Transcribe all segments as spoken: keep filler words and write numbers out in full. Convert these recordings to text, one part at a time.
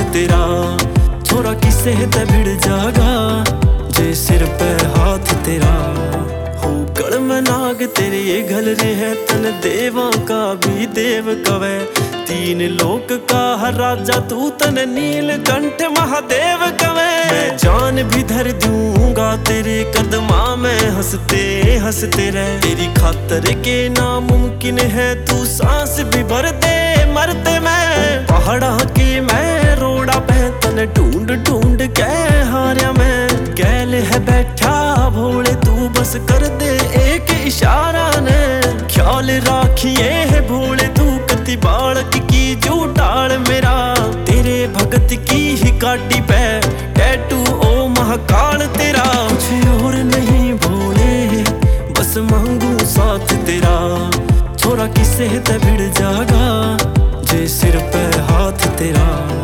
तेरा, छोरा किसे ते भिड़ जागा जे सिर पे हाथ तेरा। हो गल में नाग तेरे ये घल रे है, तन देवा का भी देव कवे। तीन लोक का हर राजा तू, तन नीलकंठ महादेव कवे। मैं जान भी धर दूंगा तेरे कदमा में, हंसते हंसते रह। तेरी खातर के नामुमकिन है, तू सांस भी भर दे मरते मैं। पहाड़ा के मैं रोड़ा पे तन ढूंढ ढूंढ के हार्या मैं। गैल है बैठा भोले तू, बस कर दे एक इशारा ने। ख्याल राखिए है भोले तू, कति बालक की जो डाल मेरा। तेरे भगत की ही काटी पे टैटू ओ महाकाल तेरा। कुछ और नहीं भोले, बस मांगू साथ तेरा। छोरा किसे ते भिड़ जागा जे सिर पे हाथ तेरा।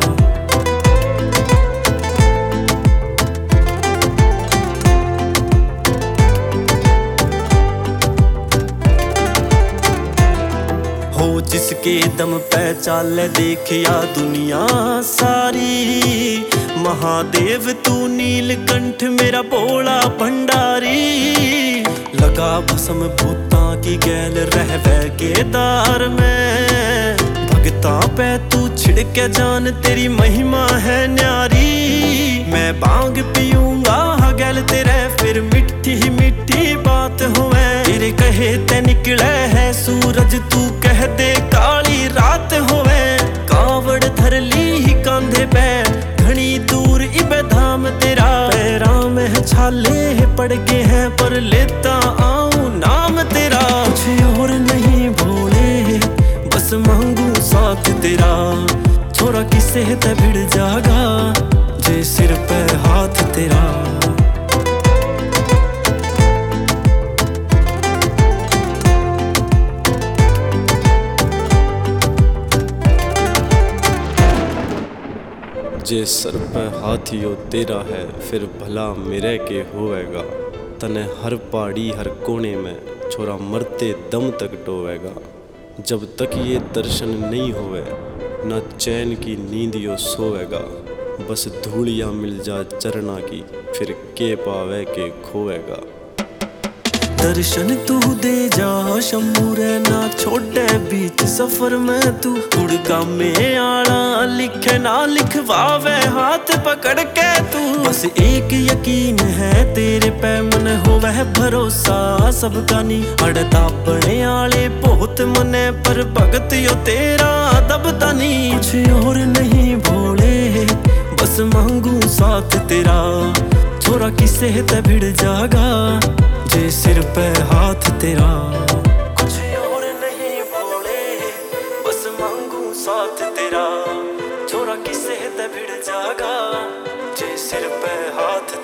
हो जिसके दम पे चाले देखिया दुनिया सारी। महादेव तू नीलकंठ मेरा भोला भंडारी। लगा भस्म भूता की गैल रहवे केदार में। भगता पे तू छिड़के जान, तेरी महिमा है न्यारी। मैं बांग पीऊंगा गैल तेरे, फिर मिट्टी ही मिट्टी बात होवे। तेरे कहे ते निकले है सूरज, तू कह दे काली रात होवे। कावड़ धर ली ही कांधे पे, घनी दूर इबे धाम तेरा। पैरां में छाले पड़ गए हैं, पर लेता आऊं नाम तेरा। कुछ और नहीं भोले, बस मांगू साथ तेरा। छोरा किसे ते भिड़ जागा जे सिर पे हाथ तेरा। जे सर पे हाथियो तेरा है, फिर भला मेरे के होवेगा। तने हर पहाड़ी हर कोने में छोरा मरते दम तक टोवेगा। जब तक ये दर्शन नहीं होवे, न चैन की नींदियो सोवेगा। बस धूलियाँ मिल जा चरना की, फिर के पावे के खोवेगा। दर्शन तू दे जा शंभूरे, ना छोटे बीच सफर में तू। गुड़गा में आला लिखे ना लिखवावे हाथ पकड़ के तू। बस एक यकीन है तेरे पे मन हो वह भरोसा सबका नी। अड़ता बने आले बहुत मने, पर भगत यो तेरा दबता नी। कुछ और नहीं भोले, बस मांगू साथ तेरा। छोरा किसे ते भिड़ जागा जे सिर पे हाथ तेरा। कुछ और नहीं भोले, बस मांगू साथ तेरा। छोरा किसे ते भिड़ जागा जे सिर पे हाथ